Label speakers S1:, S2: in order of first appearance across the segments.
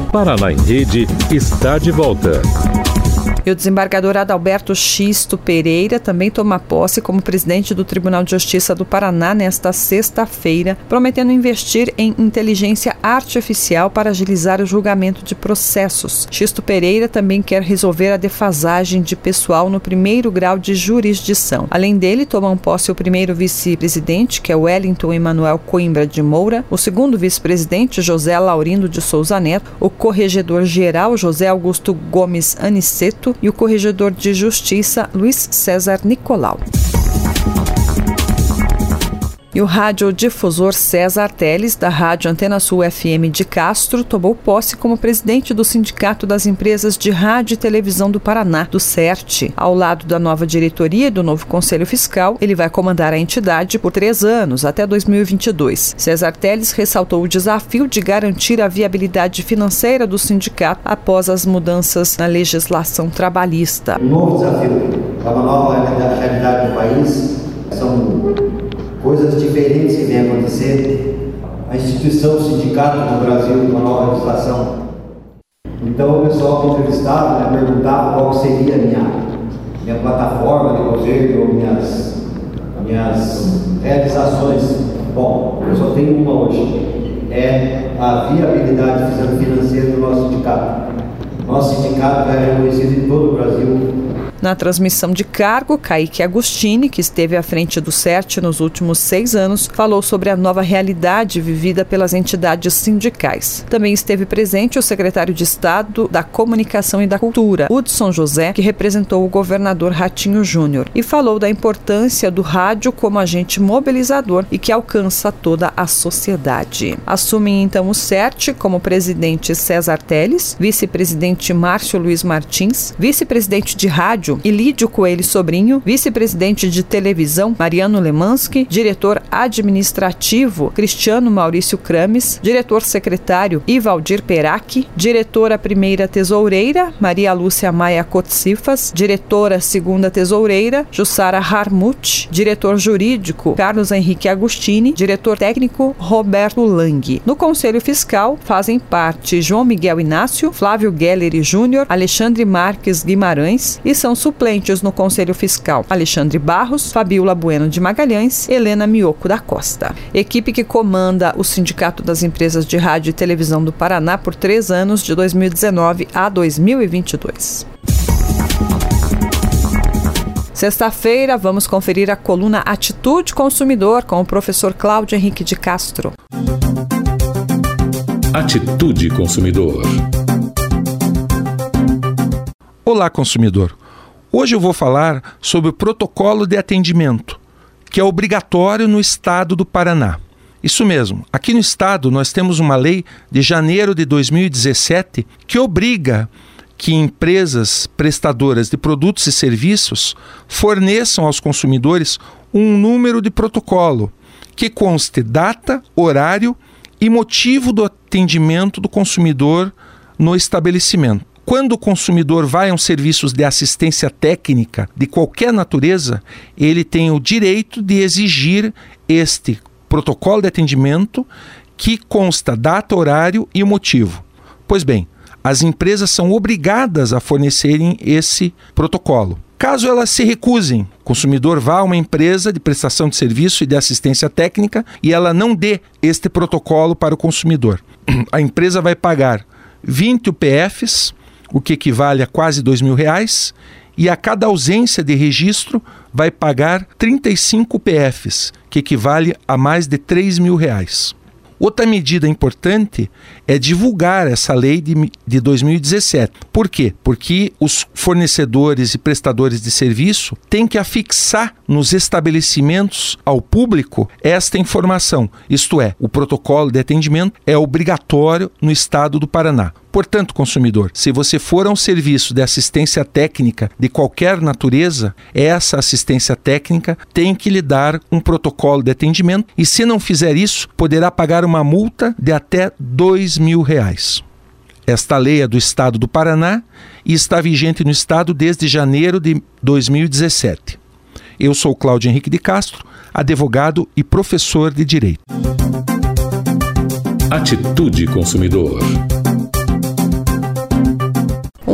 S1: Paraná em Rede está de volta.
S2: E o desembargador Adalberto Xisto Pereira também toma posse como presidente do Tribunal de Justiça do Paraná nesta sexta-feira, prometendo investir em inteligência artificial para agilizar o julgamento de processos. Xisto Pereira também quer resolver a defasagem de pessoal no primeiro grau de jurisdição. Além dele, tomam posse o primeiro vice-presidente, que é Wellington Emanuel Coimbra de Moura, o segundo vice-presidente, José Laurindo de Souza Neto, o corregedor-geral, José Augusto Gomes Aniceto, e o corregedor de Justiça, Luiz César Nicolau. E o radiodifusor César Teles, da Rádio Antena Sul FM de Castro, tomou posse como presidente do Sindicato das Empresas de Rádio e Televisão do Paraná, do CERT. Ao lado da nova diretoria e do novo Conselho Fiscal, ele vai comandar a entidade por 3 anos, até 2022. César Teles ressaltou o desafio de garantir a viabilidade financeira do sindicato após as mudanças na legislação trabalhista.
S3: Um novo desafio, é uma nova realidade do país, são coisas diferentes que vêm acontecer, a instituição, o sindicato no Brasil, uma nova legislação. Então o pessoal que entrevistava perguntava qual seria a minha plataforma de governo, minhas realizações. Bom, eu só tenho uma hoje, é a viabilidade financeira do nosso sindicato. Nosso sindicato é reconhecido em todo o Brasil.
S2: Na transmissão de cargo, Kaique Agostini, que esteve à frente do CERT nos últimos 6 anos, falou sobre a nova realidade vivida pelas entidades sindicais. Também esteve presente o secretário de Estado da Comunicação e da Cultura, Hudson José, que representou o governador Ratinho Júnior, e falou da importância do rádio como agente mobilizador e que alcança toda a sociedade. Assumem então o CERT como presidente César Teles, vice-presidente Márcio Luiz Martins, vice-presidente de rádio Ilídio Coelho Sobrinho, vice-presidente de televisão Mariano Lemansky, diretor administrativo Cristiano Maurício Crames, diretor-secretário Ivaldir Perac, diretora primeira tesoureira Maria Lúcia Maia Cotsifas, diretora segunda tesoureira Jussara Harmut, diretor jurídico Carlos Henrique Agostini, diretor técnico Roberto Lang. No Conselho Fiscal fazem parte João Miguel Inácio, Flávio Gelleri Júnior, Alexandre Marques Guimarães e são suplentes no Conselho Fiscal Alexandre Barros, Fabiola Bueno de Magalhães, Helena Mioco da Costa. Equipe que comanda o Sindicato das Empresas de Rádio e Televisão do Paraná por 3 anos, de 2019 a 2022. Sexta-feira, vamos conferir a coluna Atitude Consumidor com o professor Cláudio Henrique de Castro.
S1: Atitude Consumidor.
S4: Olá, consumidor. Hoje eu vou falar sobre o protocolo de atendimento, que é obrigatório no estado do Paraná. Isso mesmo, aqui no estado nós temos uma lei de janeiro de 2017 que obriga que empresas prestadoras de produtos e serviços forneçam aos consumidores um número de protocolo que conste data, horário e motivo do atendimento do consumidor no estabelecimento. Quando o consumidor vai a um serviço de assistência técnica de qualquer natureza, ele tem o direito de exigir este protocolo de atendimento que consta data, horário e motivo. Pois bem, as empresas são obrigadas a fornecerem esse protocolo. Caso elas se recusem, o consumidor vá a uma empresa de prestação de serviço e de assistência técnica e ela não dê este protocolo para o consumidor, a empresa vai pagar 20 UPFs, o que equivale a quase R$2.000, e a cada ausência de registro vai pagar 35 UPFs, que equivale a mais de R$3.000. Outra medida importante é divulgar essa lei de 2017. Por quê? Porque os fornecedores e prestadores de serviço têm que afixar nos estabelecimentos ao público esta informação. Isto é, o protocolo de atendimento é obrigatório no estado do Paraná. Portanto, consumidor, se você for a um serviço de assistência técnica de qualquer natureza, essa assistência técnica tem que lhe dar um protocolo de atendimento e, se não fizer isso, poderá pagar uma multa de até R$2.000. Esta lei é do estado do Paraná e está vigente no estado desde janeiro de 2017. Eu sou Cláudio Henrique de Castro, advogado e professor de Direito.
S1: Atitude Consumidor.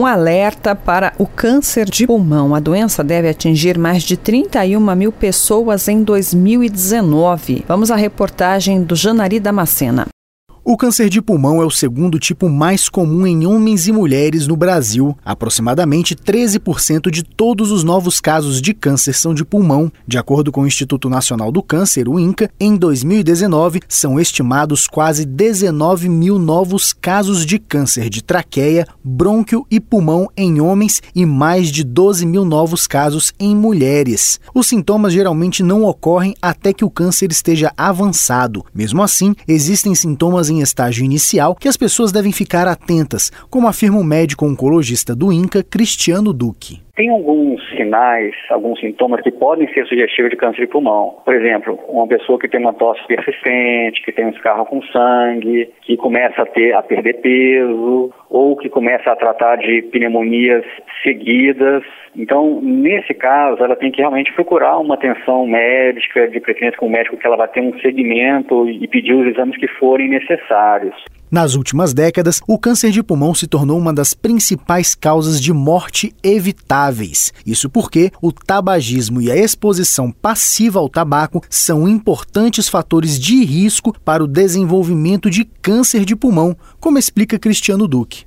S2: Um alerta para o câncer de pulmão. A doença deve atingir mais de 31 mil pessoas em 2019. Vamos à reportagem do Janari Damascena.
S5: O câncer de pulmão é o segundo tipo mais comum em homens e mulheres no Brasil. Aproximadamente 13% de todos os novos casos de câncer são de pulmão. De acordo com o Instituto Nacional do Câncer, o INCA, em 2019 são estimados quase 19 mil novos casos de câncer de traqueia, brônquio e pulmão em homens e mais de 12 mil novos casos em mulheres. Os sintomas geralmente não ocorrem até que o câncer esteja avançado. Mesmo assim, existem sintomas em estágio inicial que as pessoas devem ficar atentas, como afirma o médico oncologista do INCA, Cristiano Duque.
S6: Tem alguns sinais, alguns sintomas que podem ser sugestivos de câncer de pulmão. Por exemplo, uma pessoa que tem uma tosse persistente, que tem um escarro com sangue, que começa a perder peso, ou que começa a tratar de pneumonias seguidas. Então, nesse caso, ela tem que realmente procurar uma atenção médica, de preferência com um médico que ela vai ter um segmento e pedir os exames que forem necessários.
S5: Nas últimas décadas, o câncer de pulmão se tornou uma das principais causas de morte evitáveis. Isso porque o tabagismo e a exposição passiva ao tabaco são importantes fatores de risco para o desenvolvimento de câncer de pulmão, como explica Cristiano Duque.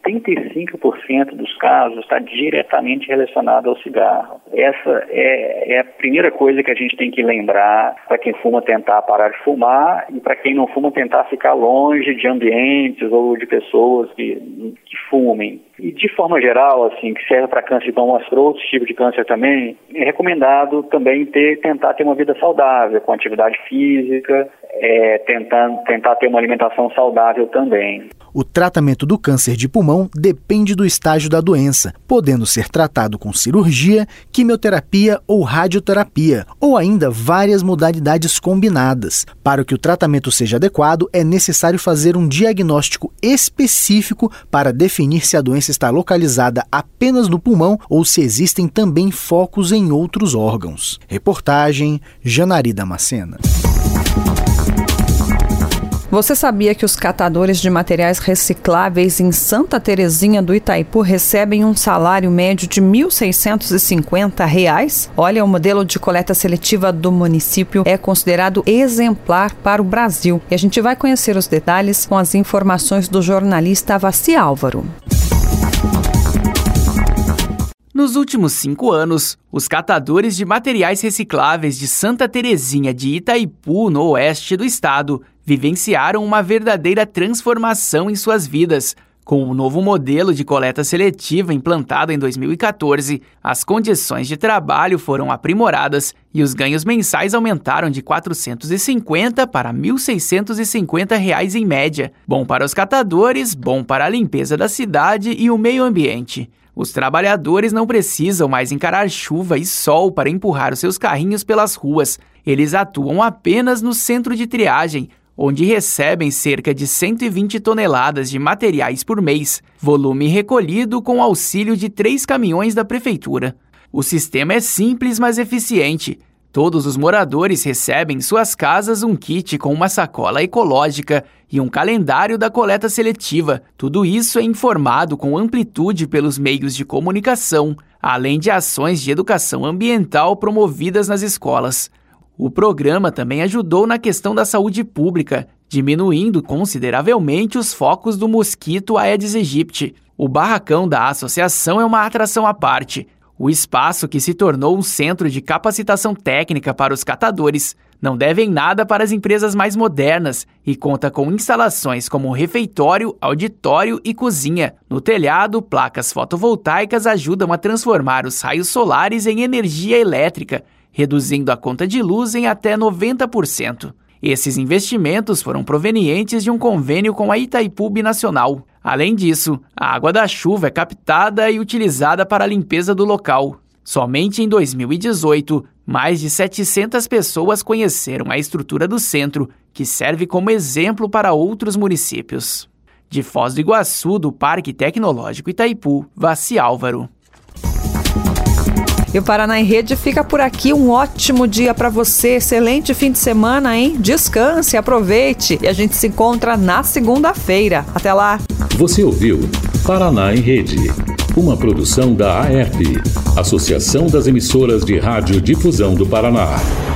S6: 85% dos casos está diretamente relacionado ao cigarro. Essa é a primeira coisa que a gente tem que lembrar para quem fuma tentar parar de fumar e para quem não fuma tentar ficar longe de ambientes ou de pessoas que fumem. E de forma geral, assim, que serve para câncer de pulmão, mas para outros tipos de câncer também, é recomendado também tentar ter uma vida saudável, com atividade física, tentar ter uma alimentação saudável também.
S5: O tratamento do câncer de pulmão depende do estágio da doença, podendo ser tratado com cirurgia, quimioterapia ou radioterapia, ou ainda várias modalidades combinadas. Para que o tratamento seja adequado, é necessário fazer um diagnóstico específico para definir se a doença está localizada apenas no pulmão ou se existem também focos em outros órgãos. Reportagem Janari Damascena.
S2: Você sabia que os catadores de materiais recicláveis em Santa Terezinha do Itaipu recebem um salário médio de R$ 1.650? Olha, o modelo de coleta seletiva do município é considerado exemplar para o Brasil. E a gente vai conhecer os detalhes com as informações do jornalista Vassi Álvaro.
S7: Nos últimos 5 anos, os catadores de materiais recicláveis de Santa Terezinha de Itaipu, no oeste do estado, vivenciaram uma verdadeira transformação em suas vidas. Com o novo modelo de coleta seletiva implantado em 2014, as condições de trabalho foram aprimoradas e os ganhos mensais aumentaram de R$ 450 para R$ 1.650 em média. Bom para os catadores, bom para a limpeza da cidade e o meio ambiente. Os trabalhadores não precisam mais encarar chuva e sol para empurrar os seus carrinhos pelas ruas. Eles atuam apenas no centro de triagem, onde recebem cerca de 120 toneladas de materiais por mês, volume recolhido com auxílio de 3 caminhões da prefeitura. O sistema é simples, mas eficiente. Todos os moradores recebem em suas casas um kit com uma sacola ecológica e um calendário da coleta seletiva. Tudo isso é informado com amplitude pelos meios de comunicação, além de ações de educação ambiental promovidas nas escolas. O programa também ajudou na questão da saúde pública, diminuindo consideravelmente os focos do mosquito Aedes aegypti. O barracão da associação é uma atração à parte. O espaço, que se tornou um centro de capacitação técnica para os catadores, não deve em nada para as empresas mais modernas e conta com instalações como refeitório, auditório e cozinha. No telhado, placas fotovoltaicas ajudam a transformar os raios solares em energia elétrica, reduzindo a conta de luz em até 90%. Esses investimentos foram provenientes de um convênio com a Itaipu Binacional. Além disso, a água da chuva é captada e utilizada para a limpeza do local. Somente em 2018, mais de 700 pessoas conheceram a estrutura do centro, que serve como exemplo para outros municípios. De Foz do Iguaçu, do Parque Tecnológico Itaipu, Vassi Álvaro.
S2: E o Paraná em Rede fica por aqui. Um ótimo dia para você, excelente fim de semana, hein? Descanse, aproveite e a gente se encontra na segunda-feira. Até lá!
S1: Você ouviu Paraná em Rede. Uma produção da AERP, Associação das Emissoras de Rádio Difusão do Paraná.